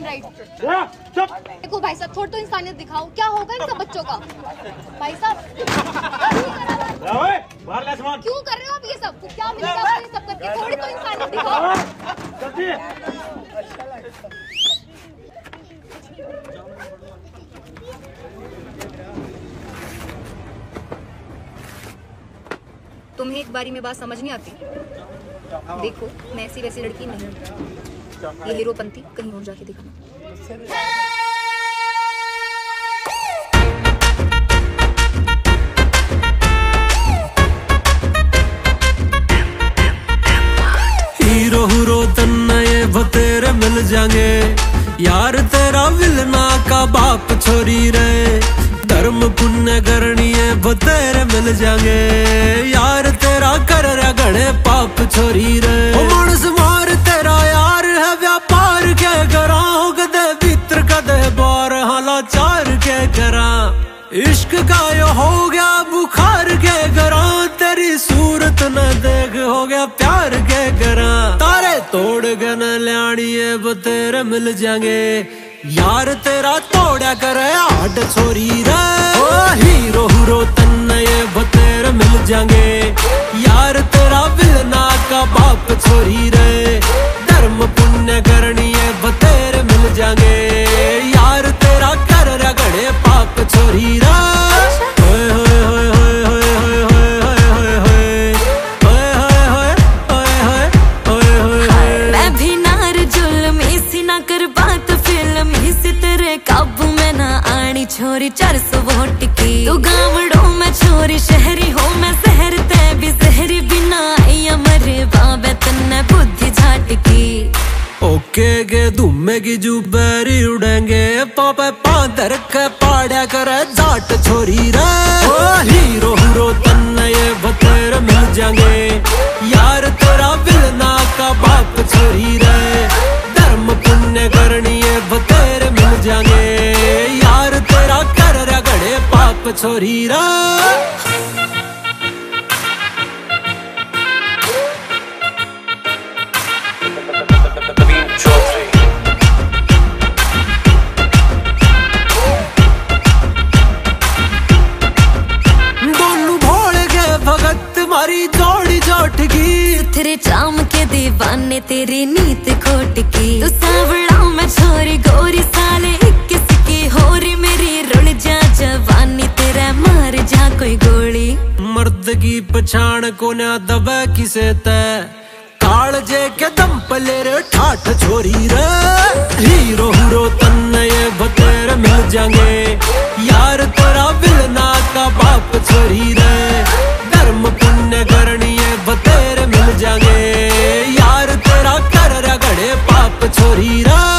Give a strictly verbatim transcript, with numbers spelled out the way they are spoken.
Right. देखो भाई साहब, थोड़ा तो इंसानियत दिखाओ। क्या होगा इन सब बच्चों का? भाई साहब क्यों कर रहे हो आप ये सब? क्या मिलेगा ये सब करके? थोड़ी तो इंसानियत दिखाओ। तुम्हें एक बारी में बात समझ नहीं आती? देखो मैं ऐसी वैसी लड़की नहीं, ये हीरोपंती कहीं और जाके दिखाना। हीरो हीरो तन्ने बतेरे मिल जाएंगे, यार तेरा विलना का बाप छोरी रे। धर्म पुण्य करनी है बतेरे मिल जाएंगे, यार तेरा कर रहा घड़े पाप छोरी रे। ओ मानस मार तेरा यार है व्यापार के करा, कदे भीतर कदे बार हाला चार के करा। इश्क का यो हो गया बुखार के करा, तेरी सूरत न देख हो गया प्यार के करा। तारे तोड़ गन ल्याणी है बतेरे मिल जाएंगे, यार तेरा तोड़ा करे आठ छोरी रे। ओ हीरो हीरो तन्ने बतेरे मिल जाएंगे, यार तेरा विलना का बाप छोरी रे। धर्म पुण्य करनी है बतेरे मिल जाएंगे, यार तेरा कर रहा घड़े पाप छोरी रे। होए होए होए होए होए होए होए होए होए होए होए। मैं भी नार जुल्मी सी ना कर बात फिल्मी सी, तेरे काबू में ना आनी छोरी चार सौ वोट की। तू गावड़ो में छोरी शहरी हो मैं शहर ते भी शहरी, बिना आइया मरे बाबे तन्ने बुद्धि झाटकी। ओके के धुमे की जुबेरी उड़ेंगे, पापे पादर के पाड़ा करे जाट छोरी रे। ओ हीरो हीरो तन्ने बतेरे मिल जाएंगे, यार तेरा विलना का बाप छोरी रे। धर्म पुण्य करनी है बतेरे मिल जाएंगे, यार तेरा कर रहा घड़े पाप छोरी रे। जोड़ी जोट की तेरे चाम के दीवाने तेरी नीत खोट की। तू सावड़ा में छोरी गोरी साले इक्कीस की होरी, मेरी रुल जा जवानी तेरा मार जा कोई गोली। मर्द की पछाण को ना दबे किसे तय, काल जे के दम पले रे ठाठ छोरी रे। हीरो हीरो तन्ने बतेरे मिल जाएंगे, यार तेरा विलना का बाप छोरी रे। धर्म पुण्य करनी है बतेरे मिल जाएंगे, यार तेरा कर रहा घड़े पाप छोरी रे।